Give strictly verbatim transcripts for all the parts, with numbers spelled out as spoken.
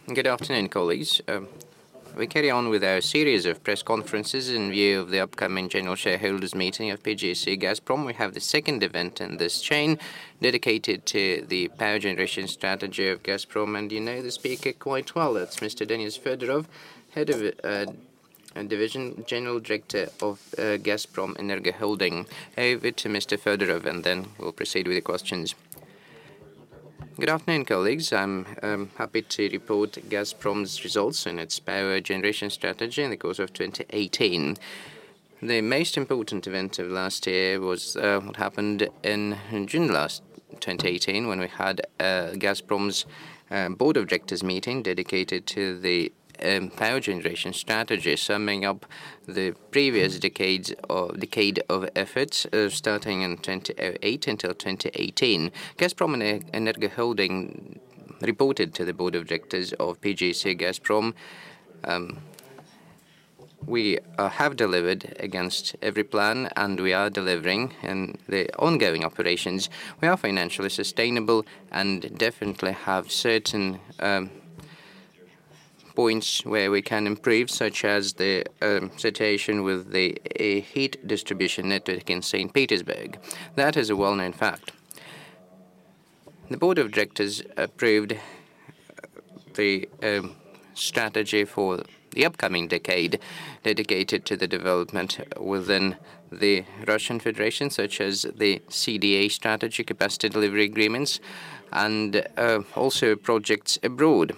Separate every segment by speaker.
Speaker 1: Good afternoon, colleagues. Um, we carry on with our series of press conferences in view of the upcoming General Shareholders Meeting of P G C Gazprom. We have the second event in this chain dedicated to the power generation strategy of Gazprom, and you know the speaker quite well. That's Mister Denis Fedorov, head of uh, Division General Director of uh, Gazprom Energo Holding. Over to Mister Fedorov, and then we'll proceed with the questions. Good afternoon, colleagues. I'm um, happy to report Gazprom's results in its power generation strategy in the course of twenty eighteen. The most important event of last year was uh, what happened in June last twenty eighteen, when we had uh, Gazprom's uh, board of directors meeting dedicated to the Um, power generation strategy, summing up the previous decades of decade of efforts, uh, starting in twenty oh eight until twenty eighteen. Gazprom Energo Holding reported to the board of directors of P G C Gazprom. Um, we uh, have delivered against every plan, and we are delivering in the ongoing operations. We are financially sustainable and definitely have certain um, points where we can improve, such as the um, situation with the uh, heat distribution network in Saint Petersburg. That is a well-known fact. The board of directors approved the um, strategy for the upcoming decade dedicated to the development within the Russian Federation, such as the C D A strategy, capacity delivery agreements, and uh, also projects abroad.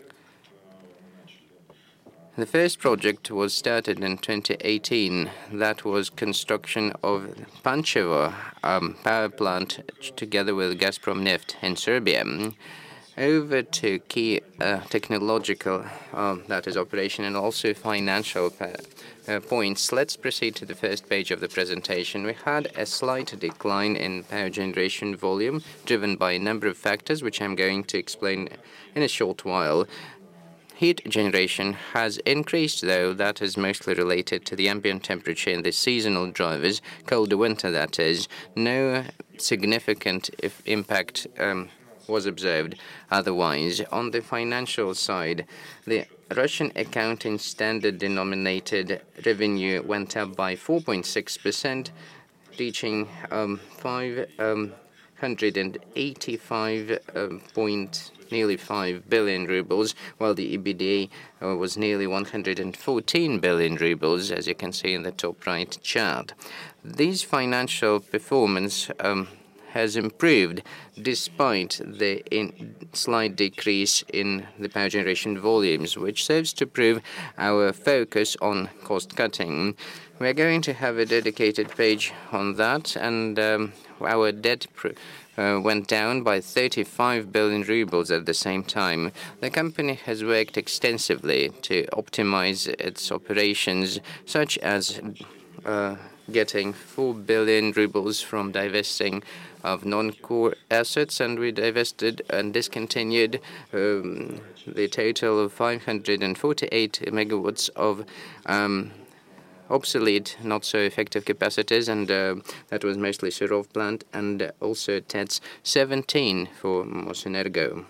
Speaker 1: The first project was started in twenty eighteen. That was construction of Pančevo um, power plant together with Gazprom Neft in Serbia. Over to key uh, technological, um, that is operation, and also financial uh, points. Let's proceed to the first page of the presentation. We had a slight decline in power generation volume, driven by a number of factors, which I'm going to explain in a short while. Heat generation has increased, though. That is mostly related to the ambient temperature and the seasonal drivers, colder winter, that is. No significant if impact um, was observed otherwise. On the financial side, the Russian accounting standard denominated revenue went up by four point six percent, reaching um, five hundred eighty-five um, point nearly five billion rubles, while the EBITDA uh, was nearly one hundred fourteen billion rubles, as you can see in the top right chart. These financial performance um, has improved despite the in slight decrease in the power generation volumes, which serves to prove our focus on cost cutting. We're going to have a dedicated page on that, and um, our debt pr Uh, went down by thirty-five billion rubles at the same time. The company has worked extensively to optimize its operations, such as uh, getting four billion rubles from divesting of non-core assets, and we divested and discontinued um, the total of five hundred forty-eight megawatts of um, obsolete, not so effective capacities, and uh, that was mostly Surov plant, and uh, also T E T S seventeen for Mosenergo.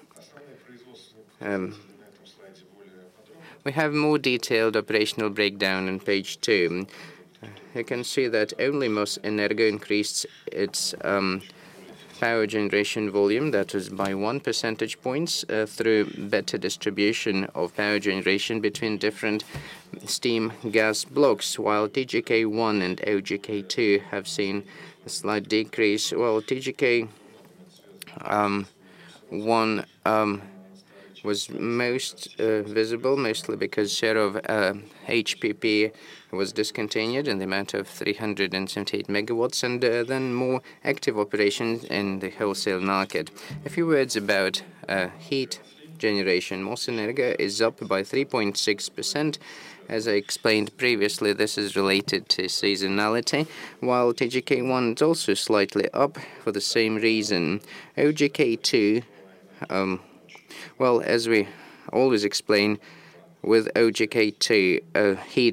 Speaker 1: Um, we have more detailed operational breakdown on page two. Uh, you can see that only Mosenergo increased its um, power generation volume, that was by one percentage points, uh, through better distribution of power generation between different steam gas blocks, while T G K one and O G K two have seen a slight decrease. Well, T G K um, one um, was most uh, visible, mostly because share of uh, H P P was discontinued in the amount of three hundred seventy-eight megawatts, and uh, then more active operations in the wholesale market. A few words about uh, heat generation. Mosenergo is up by three point six percent. As I explained previously, this is related to seasonality, while T G K one is also slightly up for the same reason. O G K two, um, well, as we always explain, with O G K two, uh, heat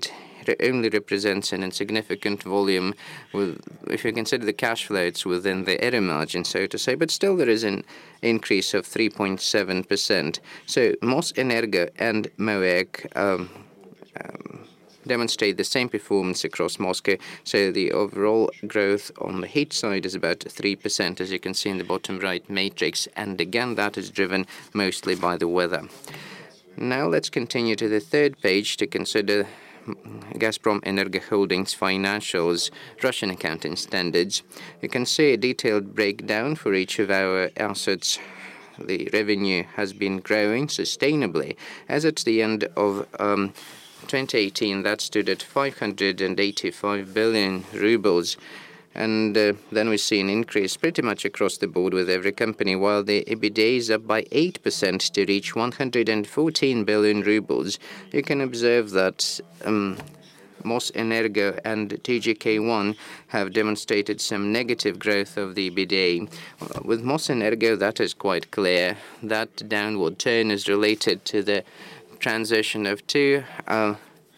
Speaker 1: only represents an insignificant volume with, if you consider the cash flow, it's within the error margin, so to say, but still there is an increase of three point seven percent. So Mosenergo and MOEC um, um, demonstrate the same performance across Moscow. So the overall growth on the heat side is about three percent, as you can see in the bottom right matrix. And again, that is driven mostly by the weather. Now let's continue to the third page to consider Gazprom Energo Holdings financials, Russian accounting standards. You can see a detailed breakdown for each of our assets. The revenue has been growing sustainably, as at the end of um, twenty eighteen, that stood at five hundred eighty-five billion rubles. And uh, then we see an increase pretty much across the board with every company, while the EBITDA is up by eight percent to reach one hundred fourteen billion rubles. You can observe that um, Mosenergo and T G K one have demonstrated some negative growth of the EBITDA. With Mosenergo, that is quite clear. That downward turn is related to the transition of two uh,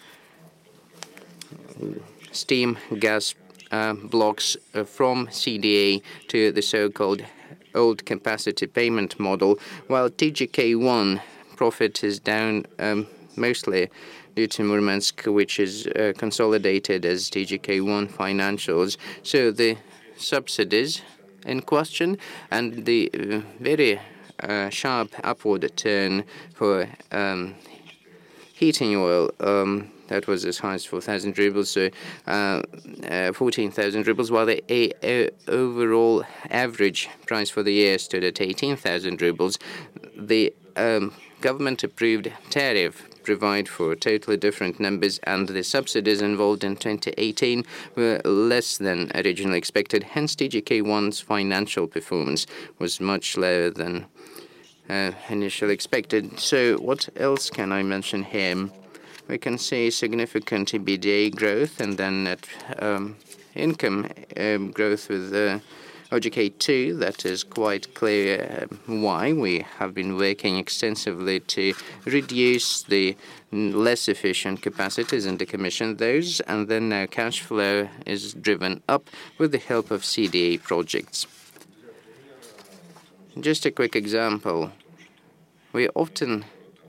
Speaker 1: steam gas uh, blocks uh, from C D A to the so-called old capacity payment model, while T G K one profit is down um, mostly due to Murmansk, which is uh, consolidated as T G K one financials. So the subsidies in question and the uh, very uh, sharp upward turn for um, heating oil, um, that was as high as four thousand rubles, so uh, uh, fourteen thousand rubles, while the a, a overall average price for the year stood at eighteen thousand rubles. The um, government-approved tariff provide for totally different numbers, and the subsidies involved in twenty eighteen were less than originally expected. Hence, T G K one's financial performance was much lower than uh, initially expected. So what else can I mention here? We can see significant EBITDA growth and then net um, income um, growth with uh, O G K two. That is quite clear uh, why we have been working extensively to reduce the less efficient capacities and decommission those, and then now cash flow is driven up with the help of C D A projects. Just a quick example. We often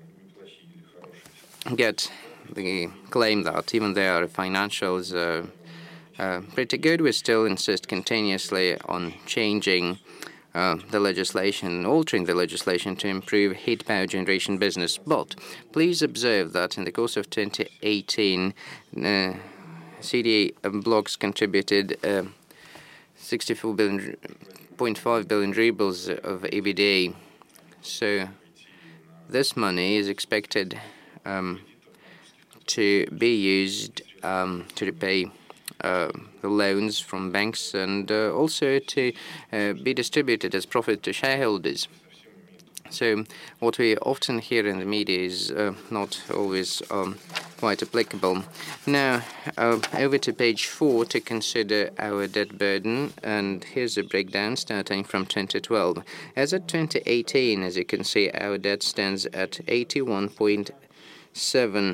Speaker 1: get the claim that even though our financials are uh, pretty good, we still insist continuously on changing uh, the legislation, altering the legislation to improve heat power generation business. But please observe that in the course of twenty eighteen, uh, C D A blocks contributed uh, sixty-four point five billion rubles of EBITDA. So this money is expected um, to be used um, to repay uh, the loans from banks and uh, also to uh, be distributed as profit to shareholders. So what we often hear in the media is uh, not always um, quite applicable. Now, uh, over to page four to consider our debt burden, and here's a breakdown starting from twenty twelve. As of twenty eighteen, as you can see, our debt stands at eighty-one point seven.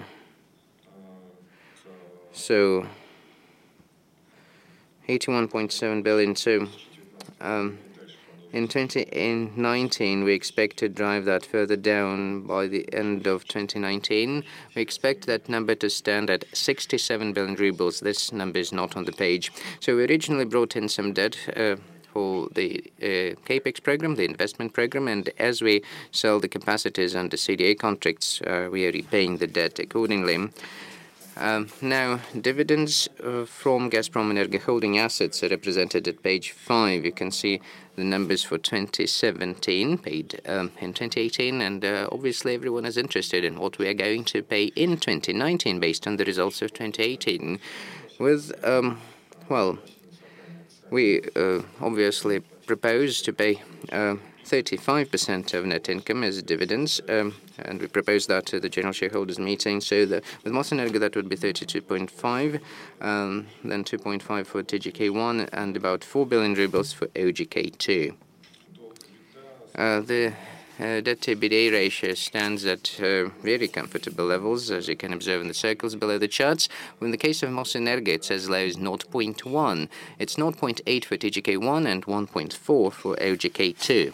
Speaker 1: So, eighty-one point seven billion. So, um, in twenty nineteen, we expect to drive that further down by the end of twenty nineteen. We expect that number to stand at sixty-seven billion rubles. This number is not on the page. So, we originally brought in some debt uh, for the uh, CAPEX program, the investment program, and as we sell the capacities under C D A contracts, uh, we are repaying the debt accordingly. Um, now, dividends uh, from Gazprom Energo holding assets are represented at page five. You can see the numbers for twenty seventeen paid um, in twenty eighteen, and uh, obviously everyone is interested in what we are going to pay in twenty nineteen based on the results of twenty eighteen. With, um, well, we uh, obviously propose to pay uh, thirty-five percent of net income as dividends, um, and we propose that to the general shareholders meeting. So the, with Mosenergo, that would be thirty-two point five, um, then two point five for T G K one, and about four billion rubles for O G K two. Uh, the uh, debt-to-E B I T D A ratio stands at uh, very comfortable levels, as you can observe in the circles below the charts. In the case of Mosenergo, it's as low as zero point one. It's zero point eight for T G K one and one point four for O G K two.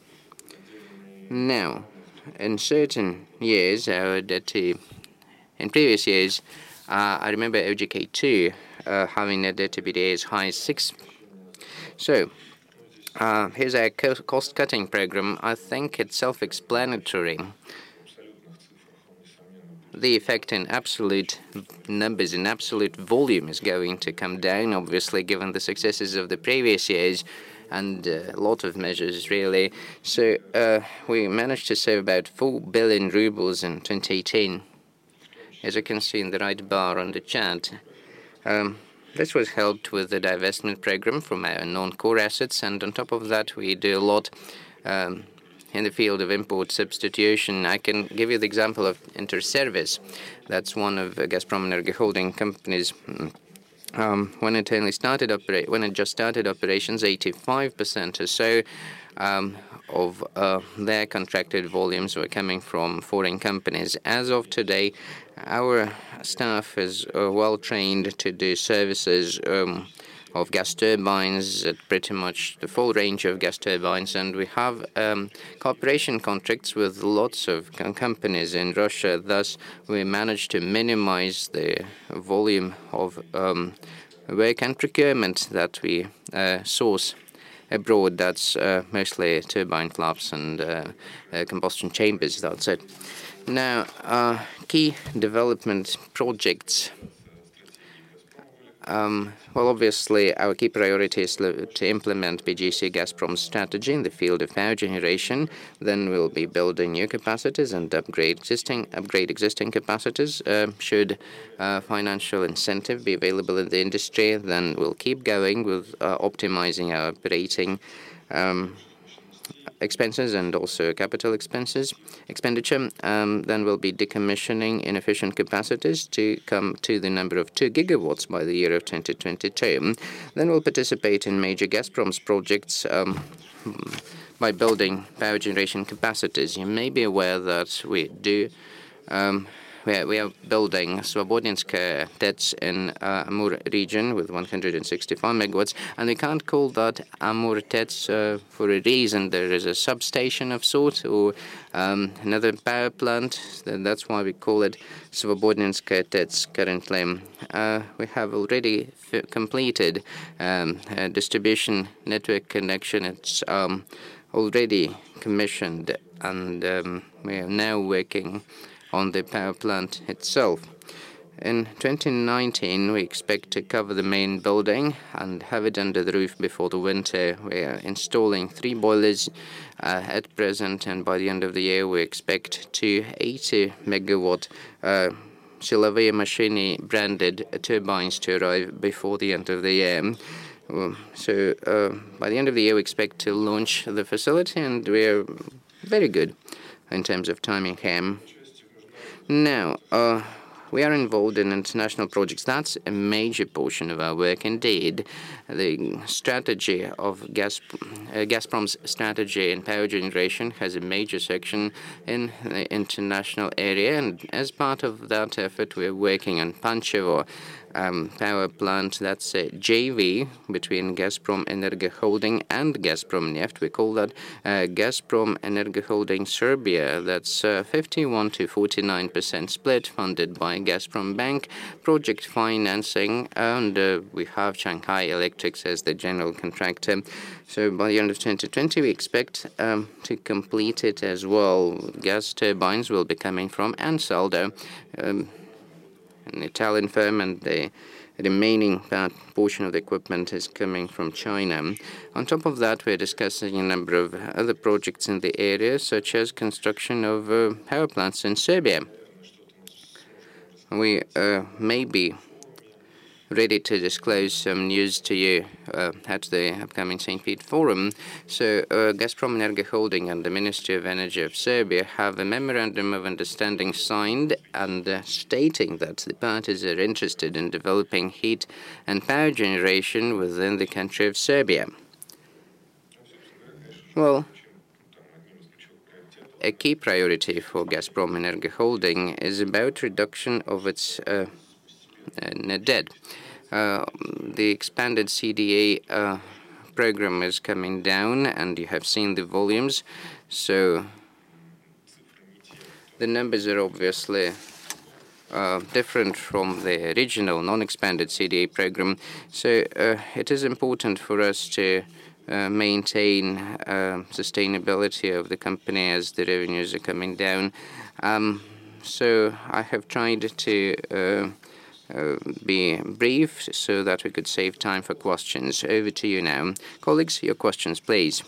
Speaker 1: Now, in certain years, our debt in previous years, uh, I remember O G K two uh, having a debt to E B I T D A as high as six. So, uh, here's our cost-cutting program. I think it's self-explanatory. The effect in absolute numbers, in absolute volume, is going to come down, obviously, given the successes of the previous years, and uh, a lot of measures, really. So uh, we managed to save about four billion rubles in twenty eighteen, as you can see in the right bar on the chart. Um, this was helped with the divestment program from our non-core assets, and on top of that, we do a lot um, in the field of import substitution. I can give you the example of Interservice. That's one of uh, Gazprom Energy holding companies. Um, when it only started opera when it just started operations, eighty-five percent or so um, of uh, their contracted volumes were coming from foreign companies. As of today, our staff is uh, well trained to do services um, of gas turbines, at pretty much the full range of gas turbines, and we have um, cooperation contracts with lots of com companies in Russia. Thus, we managed to minimize the volume of um, work and procurement that we uh, source abroad. That's uh, mostly turbine flaps and uh, uh, combustion chambers, that's it. Now, uh, key development projects. Um, well, obviously, our key priority is to implement B G C Gazprom's strategy in the field of power generation. Then we'll be building new capacities and upgrade existing upgrade existing capacities. Uh, should uh, financial incentive be available in the industry, then we'll keep going with uh, optimizing our operating um, expenses and also capital expenses expenditure. Um, then we'll be decommissioning inefficient capacities to come to the number of two gigawatts by the year of twenty twenty-two. Then we'll participate in major Gazprom's projects um, by building power generation capacities. You may be aware that we do um, We are, we are building Svobodinskaya T E C in uh, Amur region with one hundred sixty-five megawatts, and we can't call that Amur T E C uh, for a reason. There is a substation of sorts or um, another power plant. That's why we call it Svobodinskaya T E C currently. Uh, we have already f completed um, a distribution network connection. It's um, already commissioned, and um, we are now working on the power plant itself. In twenty nineteen, we expect to cover the main building and have it under the roof before the winter. We are installing three boilers uh, at present, and by the end of the year, we expect two eighty megawatt uh, Silovaya Mashini branded turbines to arrive before the end of the year. Um, so uh, by the end of the year, we expect to launch the facility, and we are very good in terms of timing here. Now, uh, we are involved in international projects. That's a major portion of our work indeed. The strategy of Gas, uh, Gazprom's strategy in power generation has a major section in the international area, and as part of that effort, we're working on Pančevo Um, power plant. That's a J V between Gazprom Energy Holding and Gazprom Neft. We call that uh, Gazprom Energy Holding Serbia. That's uh, fifty-one to forty-nine percent split, funded by Gazprom Bank, project financing, and uh, we have Shanghai Electrics as the general contractor. So by the end of twenty twenty, we expect um, to complete it as well. Gas turbines will be coming from Ansaldo, Um, an Italian firm, and the remaining part, portion of the equipment is coming from China. On top of that, we're discussing a number of other projects in the area, such as construction of uh, power plants in Serbia. We uh, may be ready to disclose some news to you uh, at the upcoming Saint Pete Forum. So uh, Gazprom Energy Holding and the Ministry of Energy of Serbia have a memorandum of understanding signed, and uh, stating that the parties are interested in developing heat and power generation within the country of Serbia. Well, a key priority for Gazprom Energy Holding is about reduction of its uh, net debt. Uh, the expanded C D A uh, program is coming down, and you have seen the volumes. So the numbers are obviously uh, different from the original non-expanded C D A program. So uh, it is important for us to uh, maintain uh, sustainability of the company as the revenues are coming down. Um, so I have tried to uh, Uh, be brief so that we could save time for questions. Over to you now. Colleagues, your questions, please.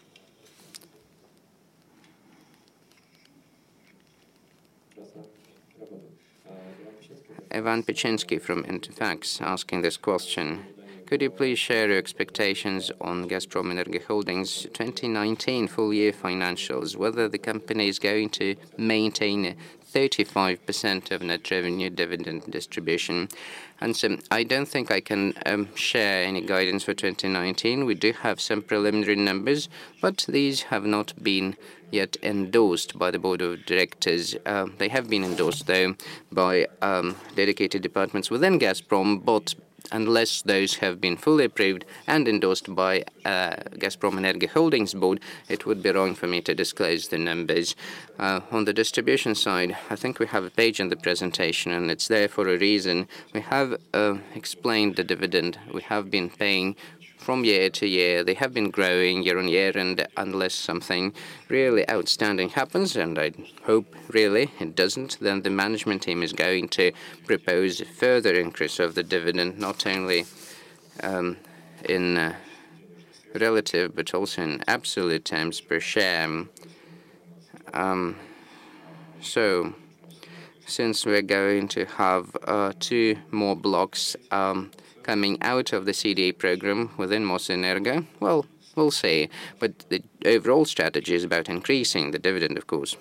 Speaker 1: Ivan Peczynski from Interfax asking this question. Could you please share your expectations on Gazprom Energy Holdings twenty nineteen full-year financials, whether the company is going to maintain thirty-five percent of net revenue dividend distribution? And so I don't think I can um, share any guidance for twenty nineteen. We do have some preliminary numbers, but these have not been yet endorsed by the board of directors. Uh, they have been endorsed, though, by um, dedicated departments within Gazprom, but unless those have been fully approved and endorsed by uh, Gazprom Energy Holdings board, it would be wrong for me to disclose the numbers. Uh, on the distribution side, I think we have a page in the presentation, and it's there for a reason. We have uh, explained the dividend we have been paying from year to year. They have been growing year on year, and unless something really outstanding happens, and I hope really it doesn't, then the management team is going to propose a further increase of the dividend, not only um, in uh, relative but also in absolute terms per share. Um, so, since we're going to have uh, two more blocks um, coming out of the C D A program within Mosenergo, well, we'll see. But the overall strategy is about increasing the dividend, of course.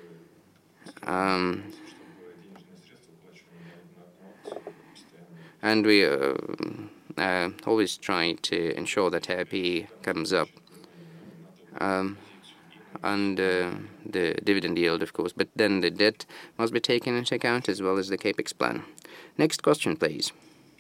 Speaker 1: Um, and we uh, uh, always try to ensure that A P comes up. Um, and uh, the dividend yield, of course, but then the debt must be taken into account as well as the capex plan. Next question, please.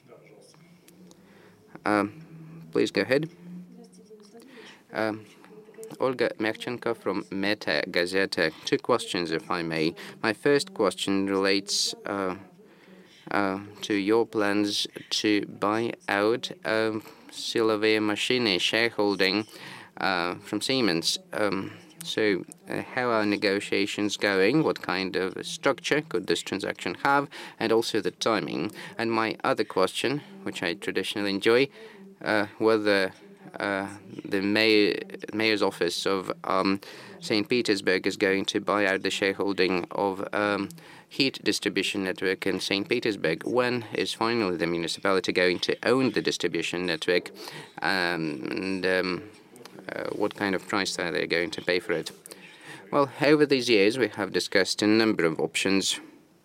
Speaker 1: Um, please go ahead. Um, Olga Merchenko from Meta Gazeta. Two questions, if I may. My first question relates uh, uh, to your plans to buy out uh, Silovaya Machine shareholding uh, from Siemens. Um, So, uh, how are negotiations going? What kind of structure could this transaction have? And also the timing. And my other question, which I traditionally enjoy, uh, whether uh, the mayor, mayor's office of um, Saint Petersburg is going to buy out the shareholding of um, heat distribution network in Saint Petersburg. When is finally the municipality going to own the distribution network? Um, and um, Uh, what kind of price are they going to pay for it? Well, over these years, we have discussed a number of options.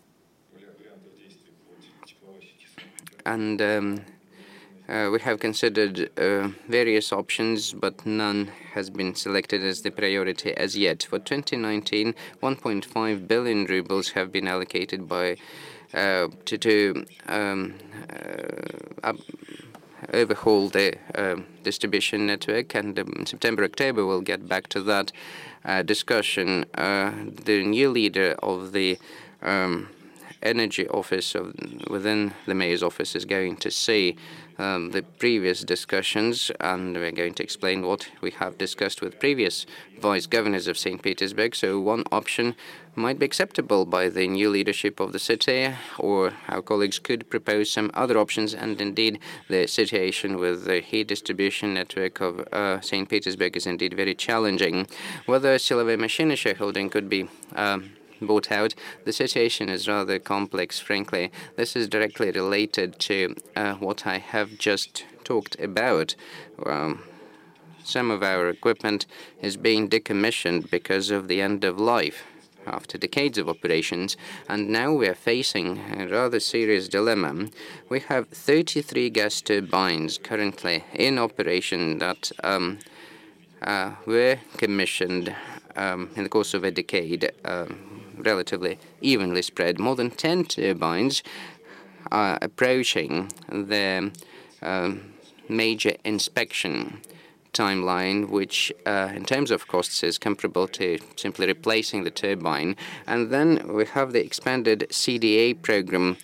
Speaker 1: And um, uh, we have considered uh, various options, but none has been selected as the priority as yet. For twenty nineteen, one point five billion rubles have been allocated by uh, to, to um, uh, up, overhaul the uh, distribution network, and um, September, October we'll get back to that uh, discussion. Uh, the new leader of the um, energy office of, within the mayor's office is going to see um, the previous discussions, and we're going to explain what we have discussed with previous vice governors of Saint Petersburg. So one option might be acceptable by the new leadership of the city, or our colleagues could propose some other options. And indeed, the situation with the heat distribution network of uh, Saint Petersburg is indeed very challenging. Whether Silovaya Machine shareholding could be um, bought out, the situation is rather complex, frankly. This is directly related to uh, what I have just talked about. Um, some of our equipment is being decommissioned because of the end of life after decades of operations, and now we are facing a rather serious dilemma. We have thirty-three gas turbines currently in operation that um, uh, were commissioned um, in the course of a decade, um, relatively evenly spread. More than ten turbines are approaching the um, major inspection timeline, which uh, in terms of costs is comparable to simply replacing the turbine. And then we have the expanded C D A program.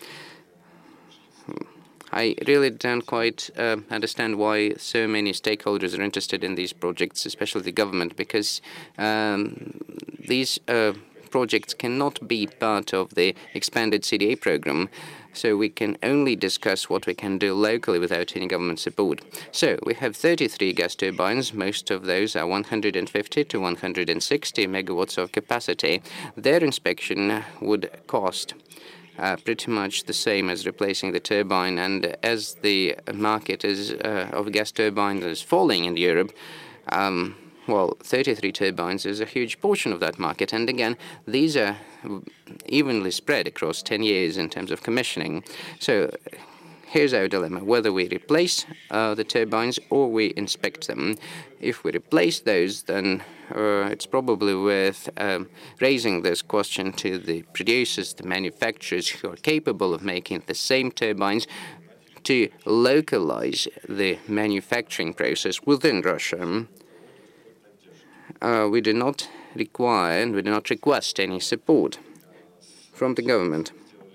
Speaker 1: I really don't quite uh, understand why so many stakeholders are interested in these projects, especially the government, because um, these uh, projects cannot be part of the expanded C D A program. So we can only discuss what we can do locally without any government support. So we have thirty-three gas turbines. Most of those are one hundred fifty to one hundred sixty megawatts of capacity. Their inspection would cost Uh, pretty much the same as replacing the turbine. And as the market is uh, of gas turbines is falling in Europe, um, well, thirty-three turbines is a huge portion of that market. And again, these are evenly spread across ten years in terms of commissioning. So here's our dilemma, whether we replace uh, the turbines or we inspect them. If we replace those, then uh, it's probably worth um, raising this question to the producers, the manufacturers who are capable of making the same turbines, to localize the manufacturing process within Russia. Uh, we do not require and we do not request any support from the government.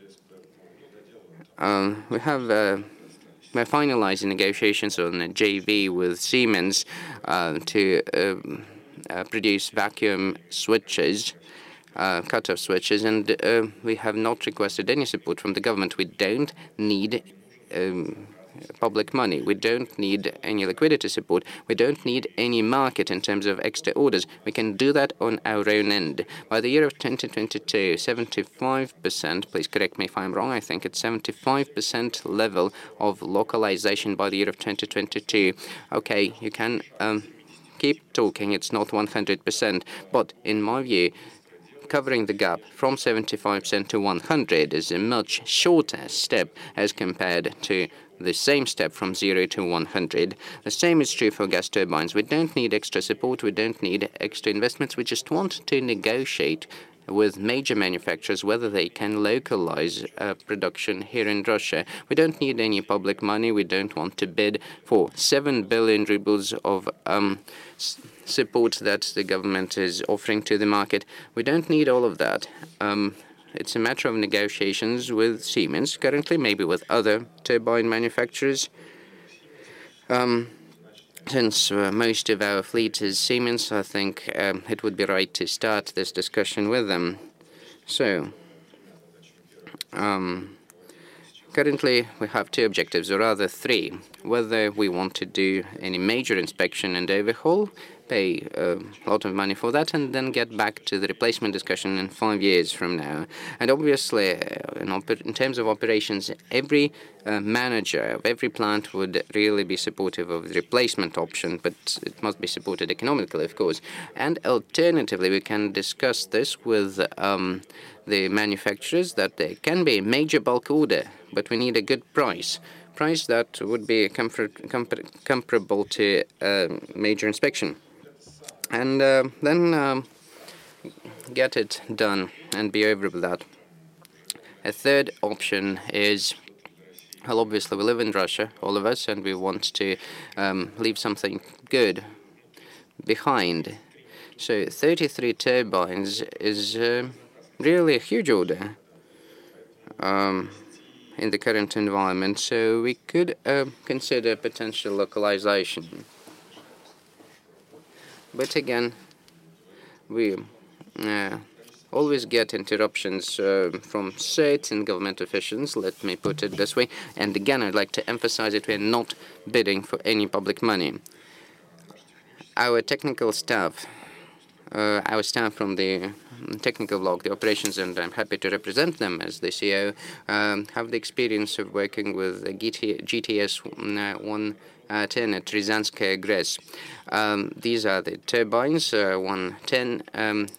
Speaker 1: Um, we have uh, we're finalizing negotiations on a J V with Siemens uh, to um, uh, produce vacuum switches, uh, cut-off switches, and uh, we have not requested any support from the government. We don't need um, public money. We don't need any liquidity support. We don't need any market in terms of extra orders. We can do that on our own end. By the year of twenty twenty-two, seventy-five percent, please correct me if I'm wrong, I think it's seventy-five percent level of localization by the year of twenty twenty-two. Okay, you can um, keep talking, it's not one hundred percent, but in my view, covering the gap from seventy-five percent to one hundred is a much shorter step as compared to the same step from zero to one hundred. The same is true for gas turbines. We don't need extra support. We don't need extra investments. We just want to negotiate with major manufacturers whether they can localize uh, production here in Russia. We don't need any public money. We don't want to bid for seven billion rubles of um, support that the government is offering to the market. We don't need all of that. Um, It's a matter of negotiations with Siemens currently, maybe with other turbine manufacturers. Um, since uh, most of our fleet is Siemens, I think um, it would be right to start this discussion with them. So, um, currently we have two objectives, or rather three. Whether we want to do any major inspection and overhaul, pay uh, a lot of money for that, and then get back to the replacement discussion in five years from now. And obviously, uh, in, in terms of operations, every uh, manager of every plant would really be supportive of the replacement option, but it must be supported economically, of course. And alternatively, we can discuss this with um, the manufacturers that there can be a major bulk order, but we need a good price. Price that would be comfort, compar comparable to uh, major inspection. And uh, then um, get it done and be over with that. A third option is, well, obviously we live in Russia, all of us, and we want to um, leave something good behind. So thirty-three turbines is uh, really a huge order um, in the current environment, so we could uh, consider potential localization. But again, we uh, always get interruptions uh, from certain government officials, let me put it this way. And again, I'd like to emphasize that we're not bidding for any public money. Our technical staff, uh, our staff from the technical block, the operations, and I'm happy to represent them as the C E O, um, have the experience of working with the G T S one ten at Ryazanskaya G R E S. Um, these are the turbines, uh, one ten um,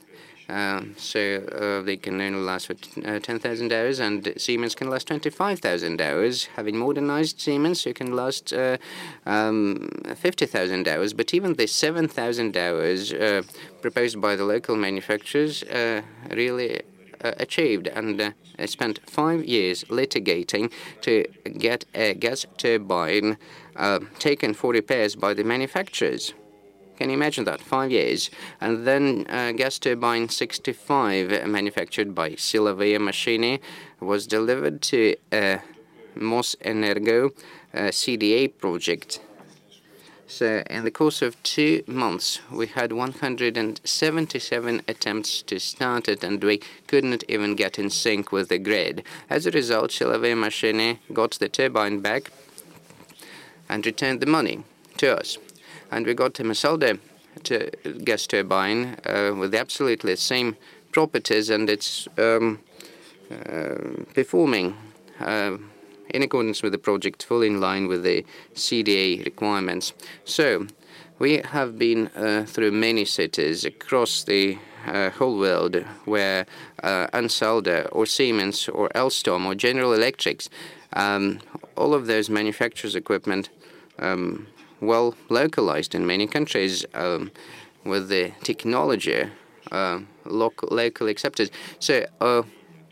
Speaker 1: Um, so uh, they can only last for uh, ten thousand hours, and Siemens can last twenty-five thousand hours. Having modernized Siemens, you can last uh, um, fifty thousand hours. But even the seven thousand hours uh, proposed by the local manufacturers uh, really uh, achieved, and uh, I spent five years litigating to get a gas turbine uh, taken for repairs by the manufacturers. Can you imagine that? Five years. And then uh, gas turbine sixty-five, manufactured by Silovaya Machine, was delivered to uh, Mosenergo uh, C D A project. So in the course of two months, we had one hundred seventy-seven attempts to start it, and we couldn't even get in sync with the grid. As a result, Silovaya Machine got the turbine back and returned the money to us. And we got a Mesalder to gas turbine uh, with absolutely the same properties, and it's um, uh, performing uh, in accordance with the project, fully in line with the C D A requirements. So we have been uh, through many cities across the uh, whole world where uh, Ansaldo or Siemens or Alstom or General Electrics, um, all of those manufacturers' equipment um, well localized in many countries um, with the technology uh, local, locally accepted. So uh,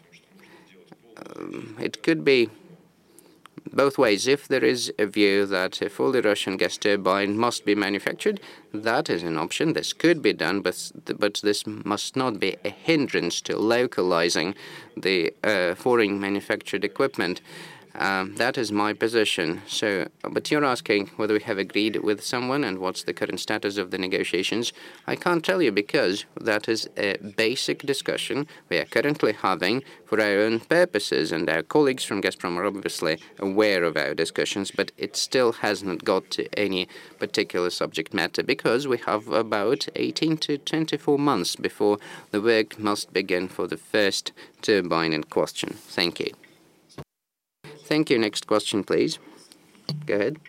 Speaker 1: um, it could be both ways. If there is a view that a fully Russian gas turbine must be manufactured, that is an option. This could be done, but but this must not be a hindrance to localizing the uh, foreign manufactured equipment. Um, that is my position. So, but you're asking whether we have agreed with someone and what's the current status of the negotiations. I can't tell you because that is a basic discussion we are currently having for our own purposes, and our colleagues from Gazprom are obviously aware of our discussions, but it still hasn't got to any particular subject matter because we have about eighteen to twenty-four months before the work must begin for the first turbine in question. Thank you. Thank you. Next question, please. Go ahead.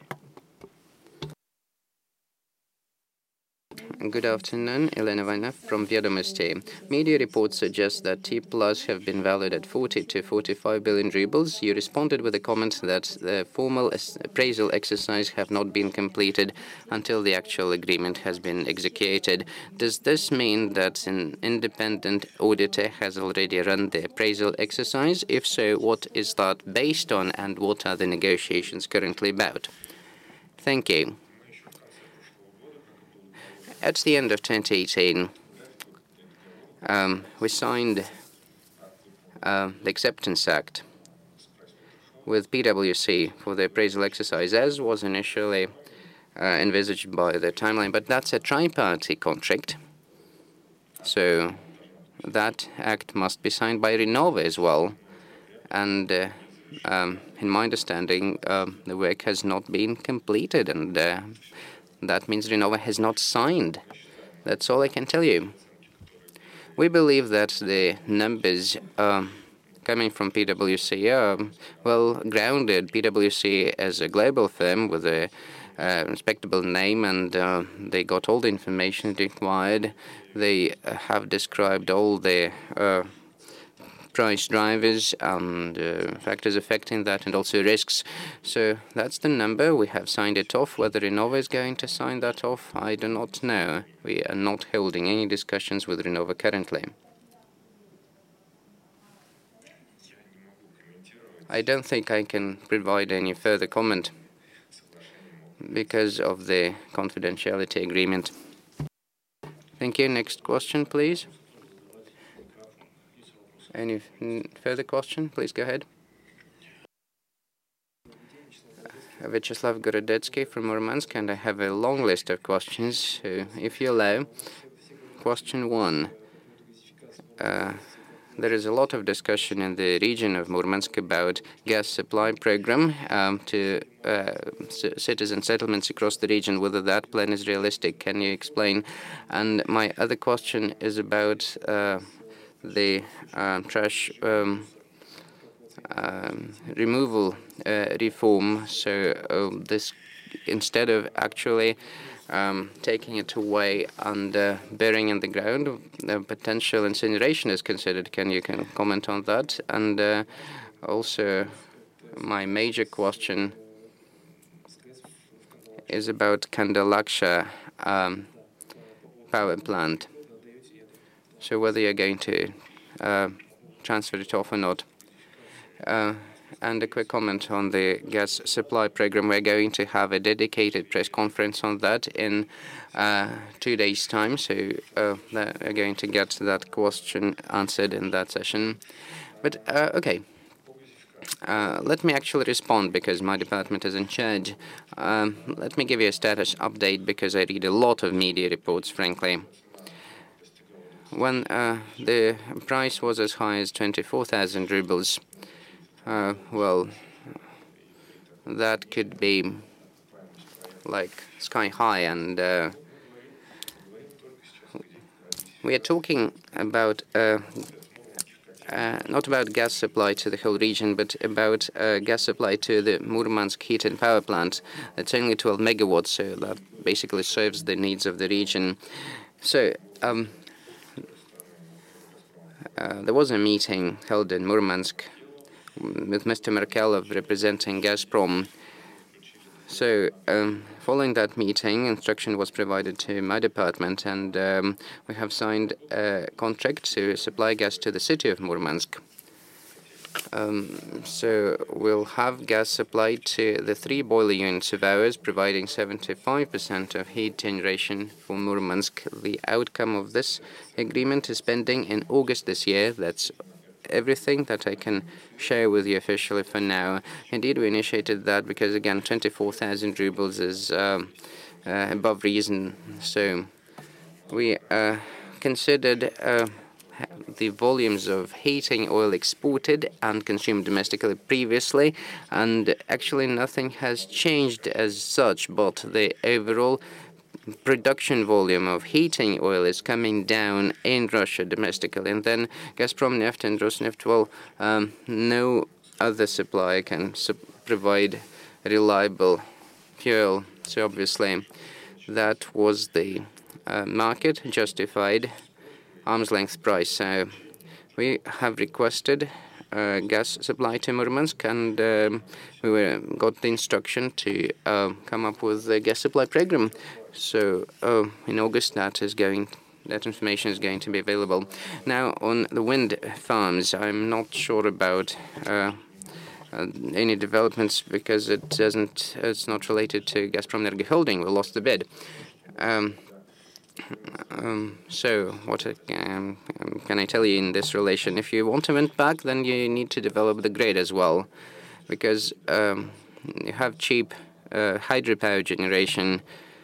Speaker 1: Good afternoon, Elena Vainov from Viedomosti. Media reports suggest that T plus have been valued at forty to forty-five billion rubles. You responded with a comment that the formal appraisal exercise have not been completed until the actual agreement has been executed. Does this mean that an independent auditor has already run the appraisal exercise? If so, what is that based on, and what are the negotiations currently about? Thank you. At the end of twenty eighteen, um, we signed uh, the Acceptance Act with P W C for the appraisal exercise, as was initially uh, envisaged by the timeline. But that's a tri-party contract, so that act must be signed by Renova as well. And uh, um, in my understanding, uh, the work has not been completed, and uh, that means Renova has not signed. That's all I can tell you. We believe that the numbers um, coming from P W C are well grounded. P W C as a global firm with a uh, respectable name, and uh, they got all the information required. They uh, have described all the uh, price drivers and uh, factors affecting that, and also risks. So that's the number. We have signed it off. Whether Renova is going to sign that off, I do not know. We are not holding any discussions with Renova currently. I don't think I can provide any further comment because of the confidentiality agreement. Thank you. Next question, please. Any further question? Please go ahead. Vyacheslav Gorodetsky from Murmansk, and I have a long list of questions. So if you allow, question one. Uh, there is a lot of discussion in the region of Murmansk about gas supply program um, to uh, citizen settlements across the region, whether that plan is realistic. Can you explain? And my other question is about uh, the uh, trash um, um, removal uh, reform. So uh, this instead of actually um, taking it away and uh, burying in the ground, the potential incineration is considered. Can you can comment on that? And uh, also, my major question is about Kandalaksha um, power plant. So whether you're going to uh, transfer it off or not. Uh, and a quick comment on the gas supply program. We're going to have a dedicated press conference on that in uh, two days' time. So uh, we're going to get that question answered in that session. But uh, okay. Uh, let me actually respond because my department is in charge. Um, let me give you a status update because I read a lot of media reports, frankly. When uh, the price was as high as twenty-four thousand rubles, uh, well, that could be like sky high, and uh, we are talking about uh, Uh, not about gas supply to the whole region, but about uh, gas supply to the Murmansk heat and power plant. It's only twelve megawatts, so that basically serves the needs of the region. So um, uh, there was a meeting held in Murmansk with Mister Merkelov representing Gazprom. So um, following that meeting, instruction was provided to my department, and um, we have signed a contract to supply gas to the city of Murmansk. Um, so we'll have gas supplied to the three boiler units of ours, providing seventy-five percent of heat generation for Murmansk. The outcome of this agreement is pending in August this year. That's everything that I can share with you officially for now. Indeed, we initiated that because, again, twenty-four thousand rubles is um, uh, above reason. So we uh, considered uh, the volumes of heating oil exported and consumed domestically previously, and actually nothing has changed as such, but the overall production volume of heating oil is coming down in Russia domestically. And then Gazpromneft and Rosneft, well, um, no other supplier can su provide reliable fuel. So obviously that was the uh, market justified arm's length price. So we have requested uh, gas supply to Murmansk, and um, we were, got the instruction to uh, come up with a gas supply program. So uh, in August, that is going, that information is going to be available. Now, on the wind farms, I'm not sure about uh, uh, any developments because it doesn't, it's not related to Gazprom Energy Holding. We lost the bid. Um, um, so what um, can I tell you in this relation? If you want a wind park, then you need to develop the grid as well, because um, you have cheap uh, hydropower generation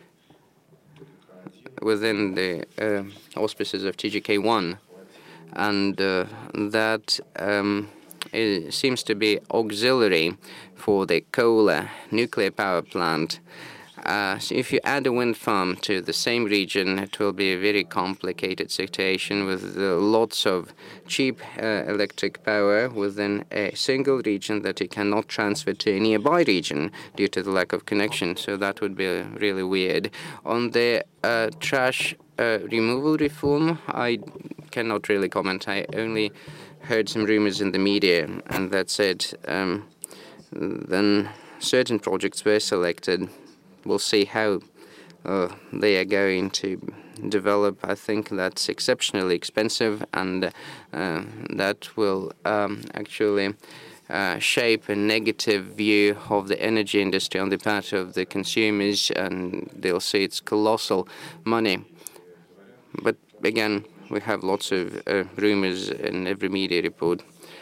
Speaker 1: within the uh, auspices of T G K one, and uh, that um, it seems to be auxiliary for the Kola nuclear power plant. Uh, so if you add a wind farm to the same region, it will be a very complicated situation with uh, lots of cheap uh, electric power within a single region that you cannot transfer to a nearby region due to the lack of connection. So that would be uh, really weird. On the uh, trash uh, removal reform, I cannot really comment. I only heard some rumors in the media, and that's it. Um, then certain projects were selected. We'll see how uh, they are going to develop. I think that's exceptionally expensive, and uh, that will um, actually uh, shape a negative view of the energy industry on the part of the consumers, and they'll see it's colossal money. But again, we have lots of uh, rumors in every media report.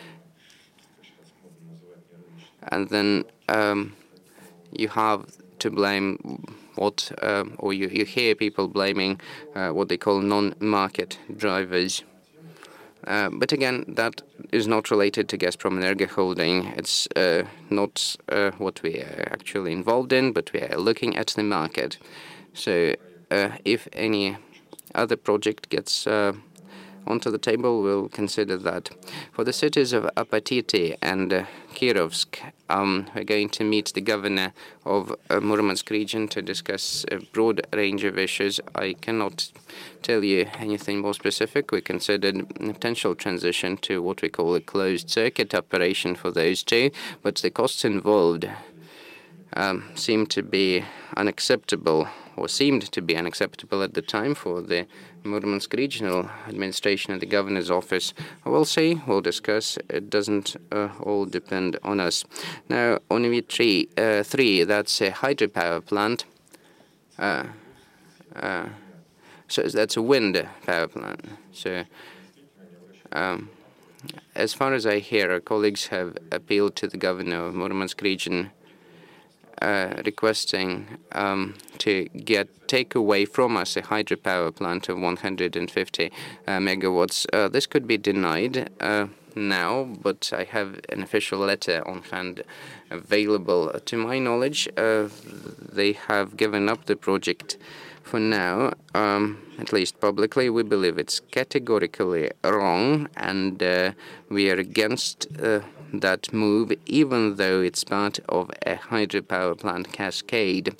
Speaker 1: And then um, you have to blame what, uh, or you, you hear people blaming uh, what they call non-market drivers. Uh, but again, that is not related to Gazprom Energy Holding. It's uh, not uh, what we are actually involved in, but we are looking at the market. So uh, if any other project gets uh, onto the table, we'll consider that. For the cities of Apatity and uh, Kirovsk, um, we're going to meet the governor of uh, Murmansk region to discuss a broad range of issues. I cannot tell you anything more specific. We considered a potential transition to what we call a closed circuit operation for those two, but the costs involved um, seem to be unacceptable, or seemed to be unacceptable at the time for the Murmansk Regional Administration and the Governor's Office. We'll see, we'll discuss. It doesn't uh, all depend on us. Now, on V three, uh, three, that's a hydropower plant. Uh, uh, so that's a wind power plant. So, um, as far as I hear, our colleagues have appealed to the Governor of Murmansk Region Uh, requesting um, to get take away from us a hydropower plant of one hundred fifty uh, megawatts. Uh, this could be denied uh, now, but I have an official letter on hand available. To my knowledge, uh, they have given up the project for now, um, at least publicly. We believe it's categorically wrong, and uh, we are against uh, that move, even though it's part of a hydropower plant cascade.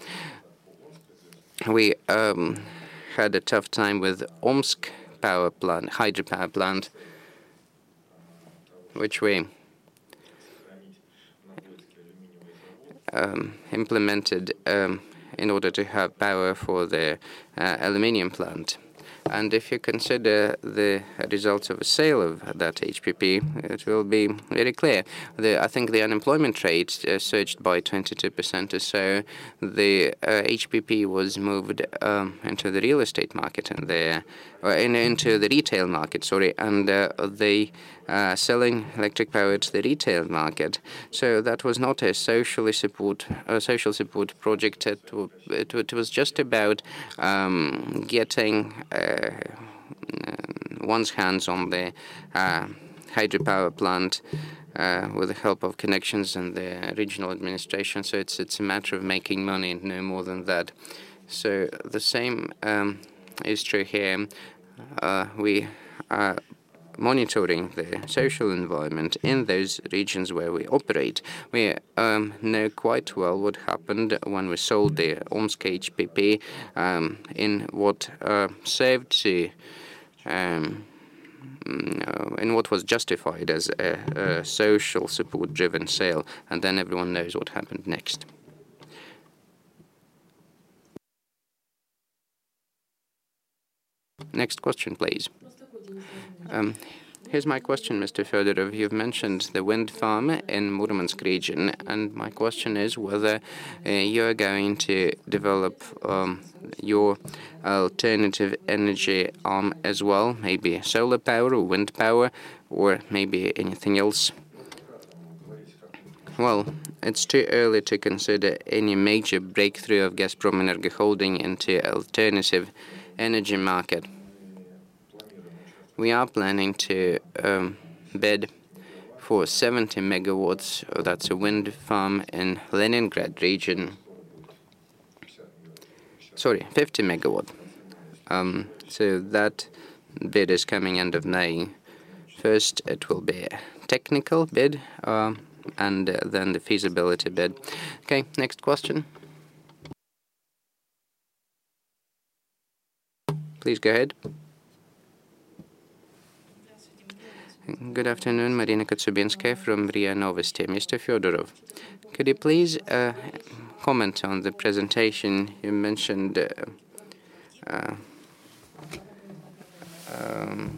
Speaker 1: We um, had a tough time with Omsk power plant, hydropower plant, which we um, implemented um, in order to have power for the uh, aluminium plant. And if you consider the results of a sale of that H P P, it will be very clear. The, I think the unemployment rate uh, surged by twenty-two percent or so. The uh, H P P was moved um, into the real estate market and the uh, in, into the retail market. Sorry, and uh, they uh, selling electric power to the retail market. So that was not a socially support, a social support project. It, it, it was just about um, getting uh, one's hands on the uh, hydropower plant uh, with the help of connections and the regional administration. So it's it's a matter of making money and no more than that. So the same um, is true here. Uh, we are monitoring the social environment in those regions where we operate. We um, know quite well what happened when we sold the Omsk H P P um, in what uh, served to um, in what was justified as a, a social support-driven sale, and then everyone knows what happened next. Next question, please. Um, here's my question, Mister Fedorov. You've mentioned the wind farm in Murmansk region, and my question is whether uh, you're going to develop um, your alternative energy arm as well, maybe solar power or wind power, or maybe anything else. Well, it's too early to consider any major breakthrough of Gazprom Energy Holding into alternative energy market. We are planning to um, bid for seventy megawatts. That's a wind farm in Leningrad region. Sorry, fifty megawatt. Um, so that bid is coming end of May. First, it will be a technical bid, uh, and uh, then the feasibility bid. Okay, next question. Please go ahead. Good afternoon, Marina Kotsubinskaya from RIA Novosti. Mister Fedorov, could you please uh, comment on the presentation? You mentioned uh, uh, um,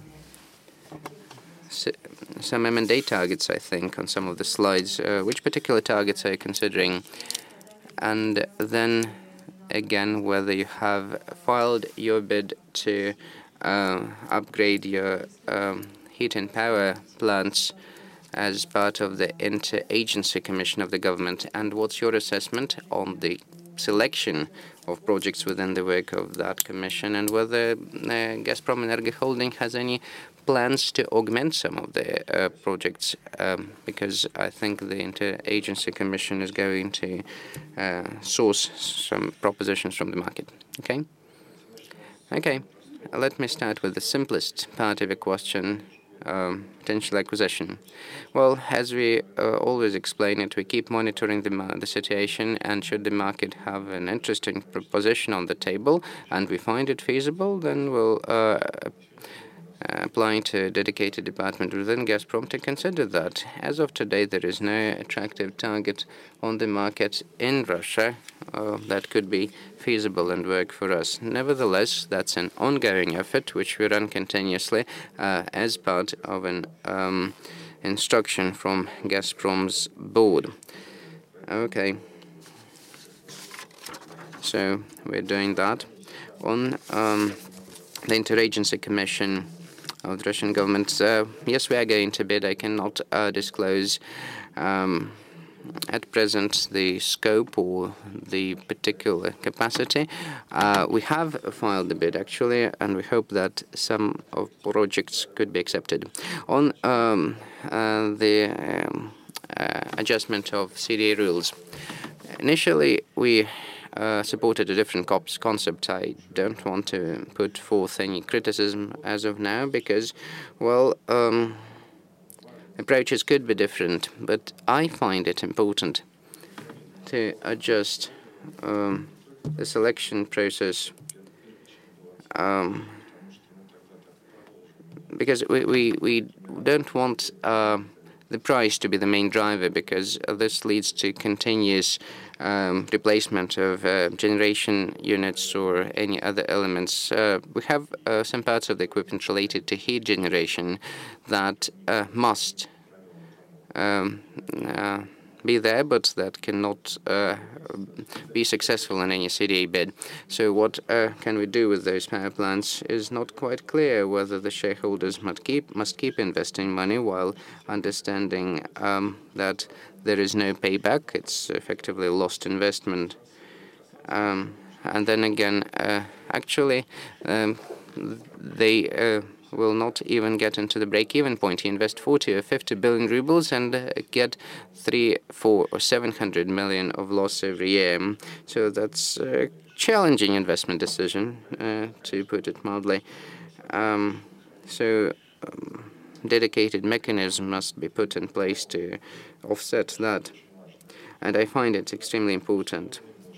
Speaker 1: some M and A targets, I think, on some of the slides. Uh, which particular targets are you considering? And then, again, whether you have filed your bid to uh, upgrade your um, heat and power plants as part of the Interagency Commission of the government, and what's your assessment on the selection of projects within the work of that commission, and whether uh, Gazprom Energy Holding has any plans to augment some of the uh, projects, um, because I think the Interagency Commission is going to uh, source some propositions from the market. Okay? Okay. let me start with the simplest part of the question, um, potential acquisition. Well, as we uh, always explain it, we keep monitoring the, the situation, and should the market have an interesting proposition on the table and we find it feasible, then we'll uh, apply to a dedicated department within Gazprom to consider that. As of today, there is no attractive target on the market in Russia uh, that could be feasible and work for us. Nevertheless, that's an ongoing effort which we run continuously uh, as part of an um, instruction from Gazprom's board. Okay, so we're doing that. On um, the Interagency Commission of the Russian government, uh, yes, we are going to bid. I cannot uh, disclose um, at present the scope or the particular capacity. Uh, we have filed the bid, actually, and we hope that some of projects could be accepted. On um, uh, the um, uh, adjustment of C D A rules, initially we Uh, supported a different concept. I don't want to put forth any criticism as of now because, well, um, approaches could be different, but I find it important to adjust um, the selection process um, because we, we, we don't want uh, the price to be the main driver, because uh, this leads to continuous um, replacement of uh, generation units or any other elements. Uh, we have uh, some parts of the equipment related to heat generation that uh, must um, uh, be there, but that cannot uh, be successful in any C D A bid. So what uh, can we do with those power plants is not quite clear. Whether the shareholders must keep must keep investing money while understanding um, that there is no payback. It's effectively lost investment. Um, and then again, uh, actually, um, they uh, will not even get into the break-even point. You invest forty or fifty billion rubles and uh, get three, four, or seven hundred million of loss every year. So that's a challenging investment decision, uh, to put it mildly. Um, so. Um, dedicated mechanism must be put in place to offset that, and I find it extremely important.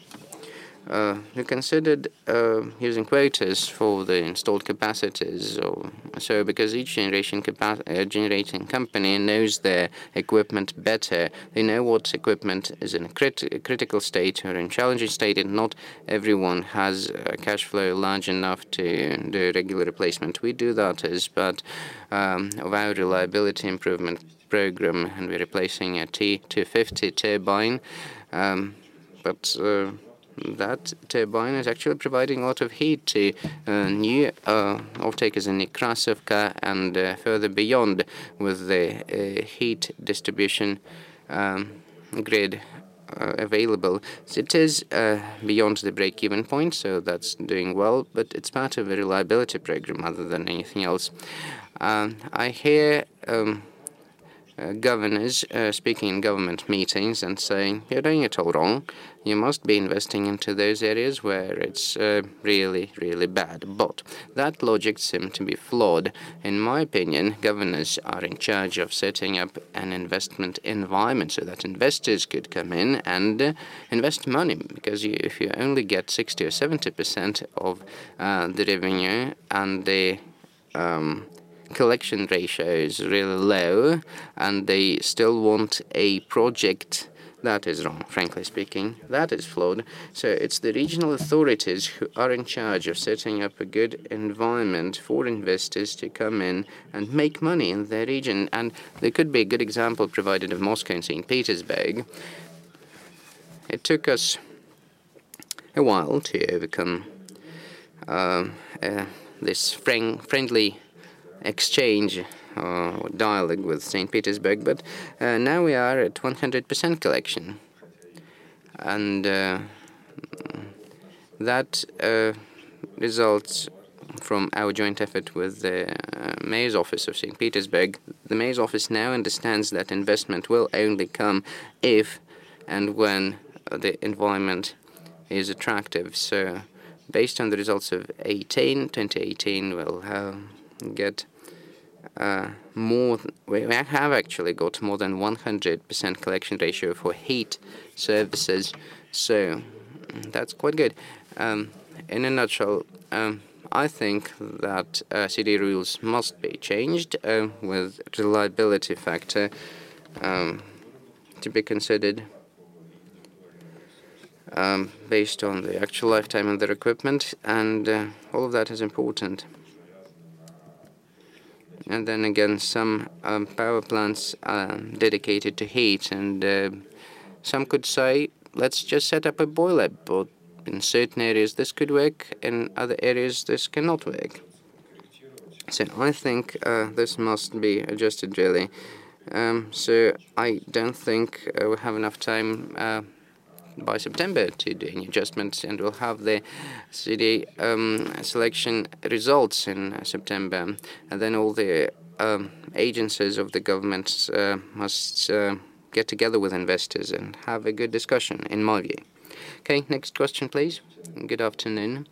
Speaker 1: Uh, we considered uh, using quotas for the installed capacities, or so, because each generation uh, generating company knows their equipment better. They know what equipment is in a crit critical state or in challenging state, and not everyone has a cash flow large enough to do regular replacement. We do that as part um, of our reliability improvement program, and we're replacing a T two fifty turbine, um, but uh, that turbine is actually providing a lot of heat to uh, new uh, off-takers in Nekrasovka and uh, further beyond, with the uh, heat distribution um, grid uh, available. So it is uh, beyond the break-even point, so that's doing well, but it's part of a reliability program other than anything else. Um, I hear um, Uh, governors uh, speaking in government meetings and saying, you're doing it all wrong. You must be investing into those areas where it's uh, really, really bad. But that logic seems to be flawed. In my opinion, governors are in charge of setting up an investment environment so that investors could come in and uh, invest money. Because you, if you only get sixty or seventy percent of uh, the revenue and the um, collection ratio is really low, and they still want a project, that is wrong, frankly speaking. That is flawed. So it's the regional authorities who are in charge of setting up a good environment for investors to come in and make money in their region. And there could be a good example provided of Moscow and Saint Petersburg. It took us a while to overcome uh, uh, this friend friendly exchange or uh, dialogue with Saint Petersburg, but uh, now we are at one hundred percent collection, and uh, that uh, results from our joint effort with the uh, Mayor's Office of Saint Petersburg. The Mayor's Office now understands that investment will only come if and when uh, the environment is attractive. So based on the results of eighteen, twenty eighteen, we'll uh, get uh, more. We have actually got more than one hundred percent collection ratio for heat services, so that's quite good. Um, in a nutshell, um, I think that uh, C D rules must be changed uh, with reliability factor um, to be considered um, based on the actual lifetime of their equipment, and uh, all of that is important. And then again, some um, power plants are dedicated to heat, and uh, some could say, let's just set up a boiler, but in certain areas this could work, in other areas this cannot work. So I think uh, this must be adjusted really. Um, so I don't think uh, we have enough time uh, by September to do any adjustments, and we'll have the C D um, selection results in uh, September, and then all the um, agencies of the government uh, must uh, get together with investors and have a good discussion, in my view. Okay, next question, please. Good afternoon.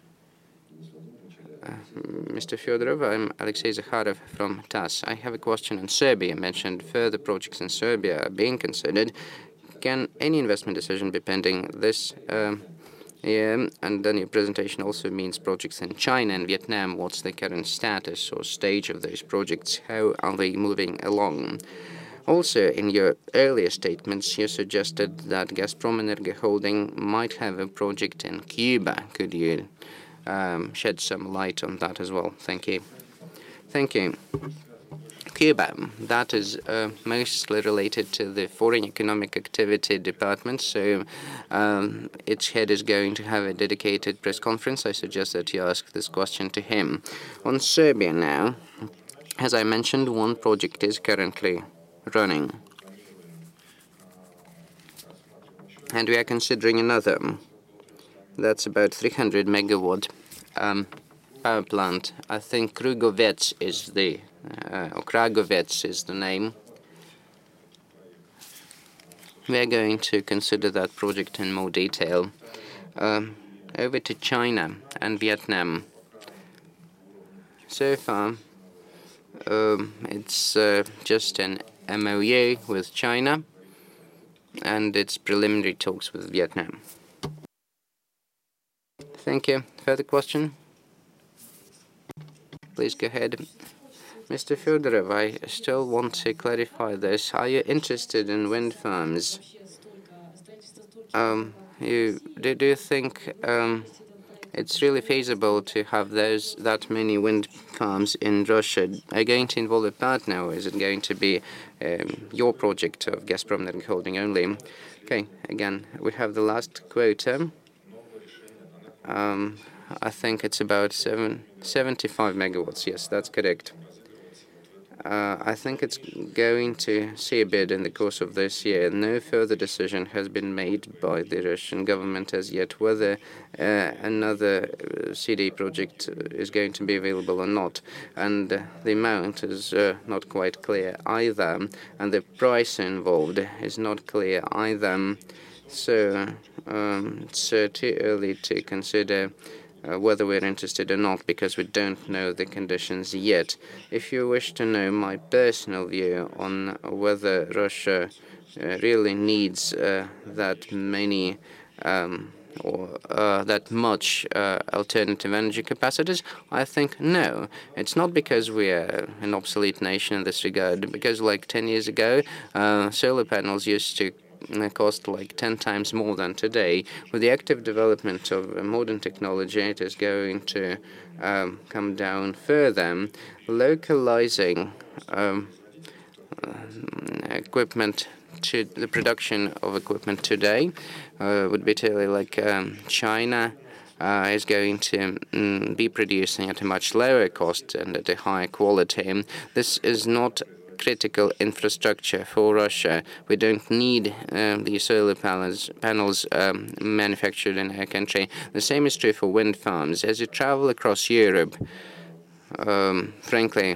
Speaker 1: Uh, Mister Fyodorov, I'm Alexei Zakharov from T A S S. I have a question on Serbia. You mentioned further projects in Serbia are being considered. Can any investment decision be pending this um, year? And then your presentation also means projects in China and Vietnam. What's the current status or stage of those projects? How are they moving along? Also, in your earlier statements, you suggested that Gazprom Energy Holding might have a project in Cuba. Could you um, shed some light on that as well? Thank you. Thank you. Cuba, that is uh, mostly related to the Foreign Economic Activity Department, so um, its head is going to have a dedicated press conference. I suggest that you ask this question to him. On Serbia now, as I mentioned, one project is currently running, and we are considering another. That's about three hundred megawatt um, power plant. I think Krugovets is the Uh, or Kragovets is the name. We are going to consider that project in more detail. Um, over to China and Vietnam. So far, um, it's uh, just an M O U with China, and it's preliminary talks with Vietnam. Thank you. Further question? Please go ahead. Mister Fyodorov, I still want to clarify this. Are you interested in wind farms? Um, you, do, do you think um, it's really feasible to have those that many wind farms in Russia? Are you going to involve a partner, or is it going to be um, your project of Gazprom Energy Holding only? Okay, again, we have the last quota. Um, I think it's about seven, seventy-five megawatts. Yes, that's correct. Uh, I think it's going to see a bid in the course of this year. No further decision has been made by the Russian government as yet whether uh, another C D project is going to be available or not. And uh, the amount is uh, not quite clear either, and the price involved is not clear either. So um, it's uh, too early to consider Uh, whether we're interested or not, because we don't know the conditions yet. If you wish to know my personal view on whether Russia uh, really needs uh, that many um, or uh, that much uh, alternative energy capacities, I think no. It's not because we are an obsolete nation in this regard, because like ten years ago, uh, solar panels used to cost like ten times more than today. With the active development of modern technology, it is going to um, come down further. Localizing um, equipment to the production of equipment today uh, would be totally like um, China Uh, is going to mm, be producing at a much lower cost and at a higher quality. This is not critical infrastructure for Russia. We don't need um, the solar panels, panels um, manufactured in our country. The same is true for wind farms. As you travel across Europe, um, frankly,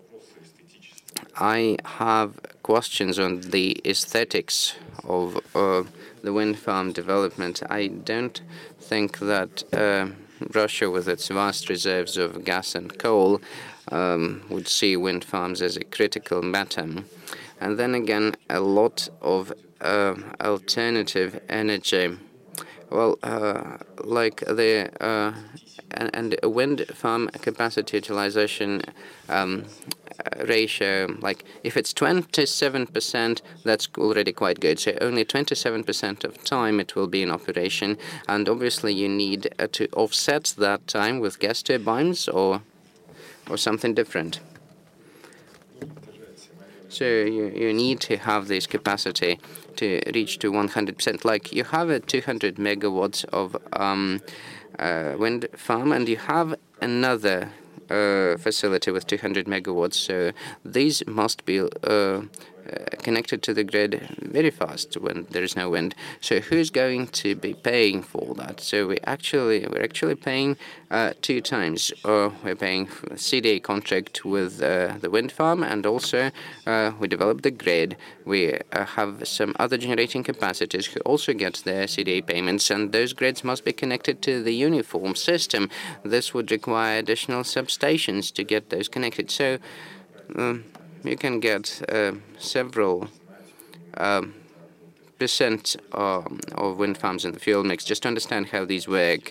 Speaker 1: I have questions on the aesthetics of uh, the wind farm development. I don't think that uh, Russia, with its vast reserves of gas and coal, um, would see wind farms as a critical matter. And then again, a lot of uh, alternative energy. Well, uh, like the uh, and, and wind farm capacity utilization um, uh, ratio, like if it's twenty-seven percent, that's already quite good. So only twenty-seven percent of time it will be in operation, and obviously you need uh, to offset that time with gas turbines or or something different. So you, you need to have this capacity to reach to one hundred percent. Like you have a two hundred megawatts of um, uh, wind farm, and you have another uh, facility with two hundred megawatts. So these must be uh, uh, connected to the grid very fast when there is no wind. So who's going to be paying for that? So we actually we're actually paying uh, two times. Or we're paying for a C D A contract with uh, the wind farm, and also uh, we develop the grid. We uh, have some other generating capacities who also get their C D A payments, and those grids must be connected to the uniform system. This would require additional substations to get those connected. So um, you can get uh, several um, percent um, of wind farms in the fuel mix. Just to understand how these work,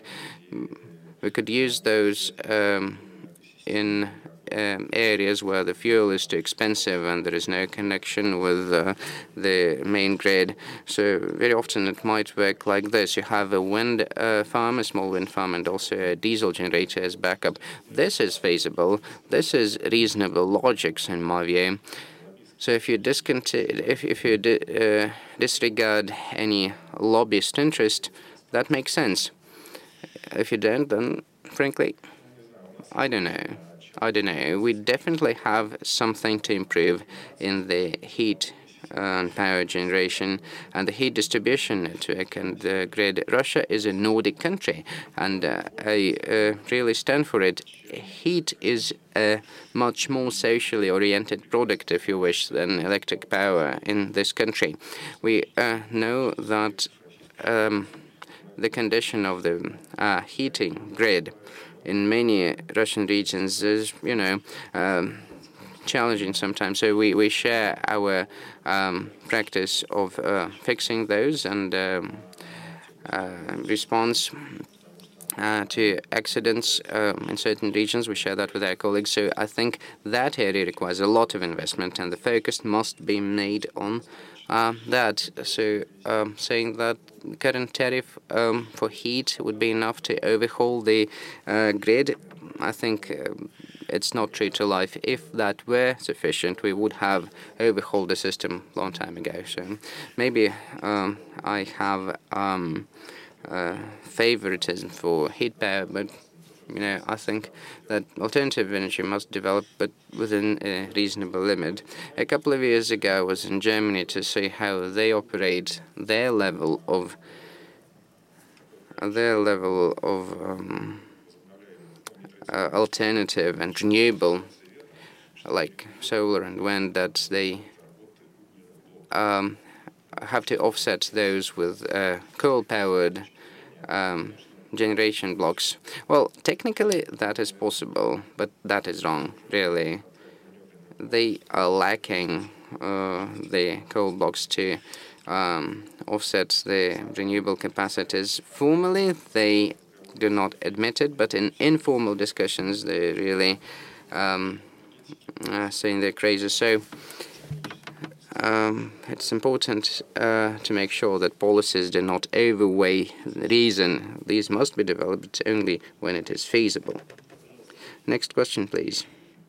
Speaker 1: we could use those um, in um, areas where the fuel is too expensive and there is no connection with uh, the main grid. So very often it might work like this. You have a wind uh, farm, a small wind farm, and also a diesel generator as backup. This is feasible. This is reasonable logic in my view. So if you discontinue, if, if you di uh, disregard any lobbyist interest, that makes sense. If you don't, then frankly, I don't know. I don't know. We definitely have something to improve in the heat and power generation and the heat distribution network and the grid. Russia is a Nordic country, and uh, I uh, really stand for it. Heat is a much more socially oriented product, if you wish, than electric power in this country. We uh, know that um, the condition of the uh, heating grid in many Russian regions is, you know, um, challenging sometimes. So we, we share our um, practice of uh, fixing those and um, uh, response uh, to accidents um, in certain regions. We share that with our colleagues. So I think that area requires a lot of investment, and the focus must be made on uh, that. So um, saying that current tariff um, for heat would be enough to overhaul the uh, grid, I think uh, it's not true to life. If that were sufficient, we would have overhauled the system a long time ago. So maybe um, I have um, uh, favoritism for heat power, but you know, I think that alternative energy must develop, but within a reasonable limit. A couple of years ago, I was in Germany to see how they operate their level of their level of um, uh, alternative and renewable, like solar and wind, that they um, have to offset those with uh, coal-powered um, generation blocks. Well, technically that is possible, but that is wrong, really. They are lacking uh, the coal blocks to um, offset the renewable capacities. Formally, they do not admit it, but in informal discussions, they really um, are saying they're crazy. So Um, it's important uh, to make sure that policies do not overweigh reason. These must be developed only when it is feasible. Next question, please.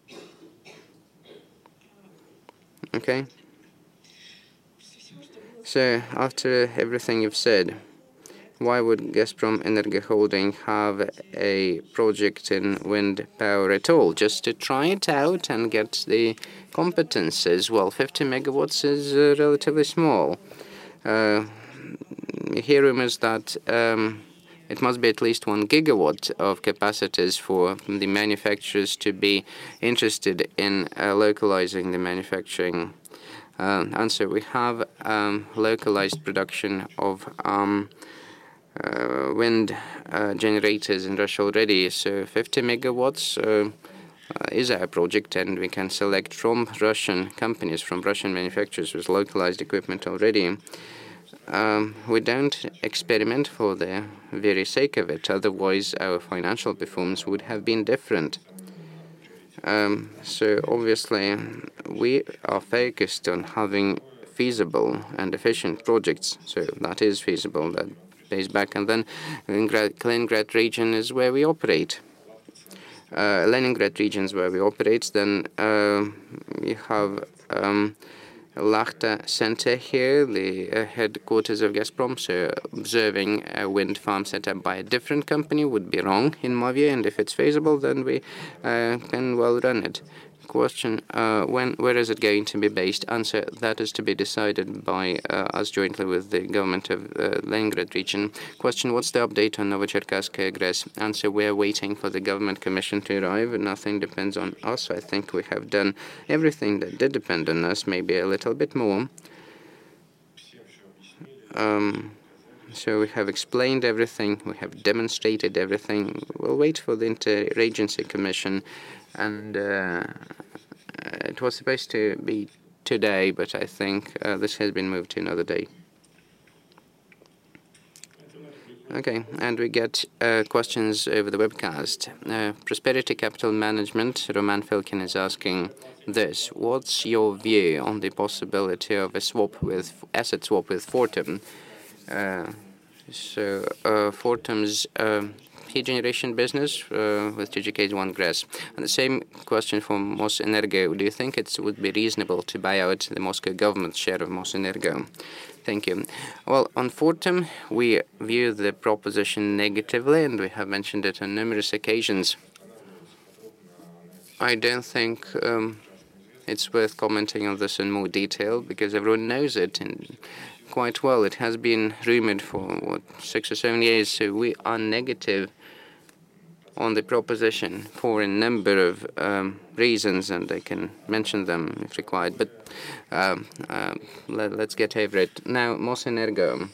Speaker 1: Okay. So, after everything you've said, why would Gazprom Energy Holding have a project in wind power at all? Just to try it out and get the competences? Well, fifty megawatts is uh, relatively small. Uh, you hear rumors that um, it must be at least one gigawatt of capacities for the manufacturers to be interested in uh, localizing the manufacturing. Uh, and so we have um, localized production of um, uh, wind uh, generators in Russia already. So fifty megawatts uh, uh, is our project, and we can select from Russian companies, from Russian manufacturers with localized equipment already. Um, we don't experiment for the very sake of it, otherwise our financial performance would have been different. Um, so obviously we are focused on having feasible and efficient projects. So that is feasible, that pays back. And then Kaliningrad region is where we operate. Uh, Leningrad regions where we operate, then uh, we have um, Lachta Center here, the uh, headquarters of Gazprom. So observing a wind farm set up by a different company would be wrong in my view, and if it's feasible, then we uh, can well run it. Question, uh, when, where is it going to be based? Answer, that is to be decided by uh, us jointly with the government of uh, Leningrad region. Question, what's the update on Novocherkasskaya GRES? Answer, we are waiting for the government commission to arrive. Nothing depends on us. I think we have done everything that did depend on us, maybe a little bit more. Um, so we have explained everything, we have demonstrated everything. We'll wait for the interagency commission. And uh, it was supposed to be today, but I think uh, this has been moved to another day. Okay, and we get uh, questions over the webcast. Uh, Prosperity Capital Management, Roman Filkin is asking this. What's your view on the possibility of a swap with, asset swap with Fortum? Uh, so uh, Fortum's uh, generation business uh, with T G K's one GRES. And the same question for Mosenergo. Do you think it would be reasonable to buy out the Moscow government share of Mosenergo? Thank you. Well, on Fortum, we view the proposition negatively, and we have mentioned it on numerous occasions. I don't think um, it's worth commenting on this in more detail, because everyone knows it and quite well. It has been rumored for, what, six or seven years, so we are negative on the proposition for a number of um, reasons, and I can mention them if required, but um, uh, let, let's get over it. Now, Mosenergo.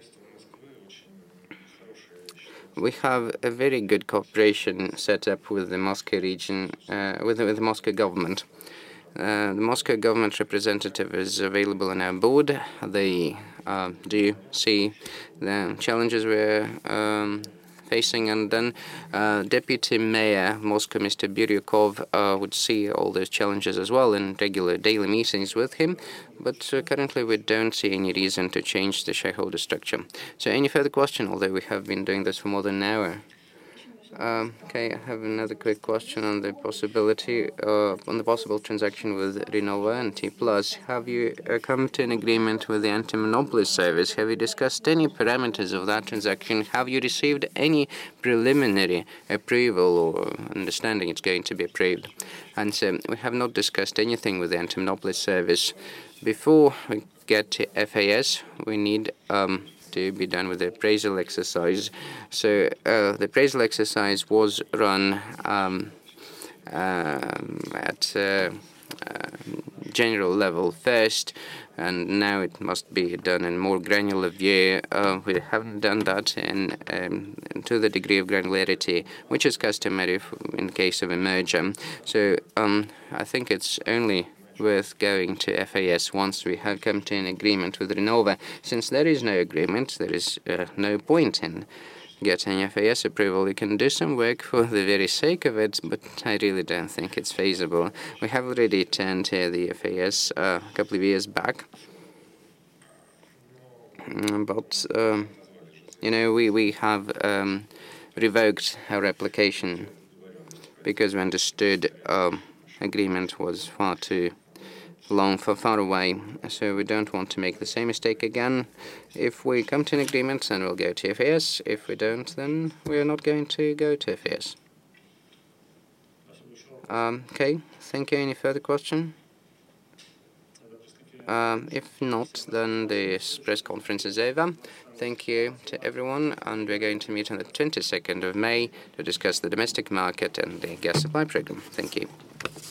Speaker 1: We have a very good cooperation set up with the Moscow region, uh, with, the, with the Moscow government. Uh, the Moscow government representative is available on our board. They uh, do see the challenges we're um, facing, and then uh, Deputy Mayor Moscow, Mister Biryukov, uh, would see all those challenges as well in regular daily meetings with him. But uh, currently we don't see any reason to change the shareholder structure. So any further question, although we have been doing this for more than an hour? Um, okay, I have another quick question on the possibility, uh, on the possible transaction with Renova and T Plus. Have you uh, come to an agreement with the Anti-Monopoly Service? Have you discussed any parameters of that transaction? Have you received any preliminary approval or understanding it's going to be approved? And so we have not discussed anything with the Anti-Monopoly Service. Before we get to F A S, we need um, to be done with the appraisal exercise. So uh, the appraisal exercise was run um, um, at uh, uh, general level first, and now it must be done in more granular view. Uh, we haven't done that in um, to the degree of granularity which is customary in case of a merger. So um, I think it's only worth going to F A S once we have come to an agreement with Renova. Since there is no agreement, there is uh, no point in getting F A S approval. You can do some work for the very sake of it, but I really don't think it's feasible. We have already turned to the F A S uh, a couple of years back, but um, you know, we, we have um, revoked our application because we understood um, agreement was far too long, for far away, so we don't want to make the same mistake again. If we come to an agreement, then we'll go to F A S. If we don't, then we're not going to go to F A S. Um, okay, thank you. Any further question? Um, if not, then this press conference is over. Thank you to everyone, and we're going to meet on the twenty-second of May to discuss the domestic market and the gas supply program. Thank you.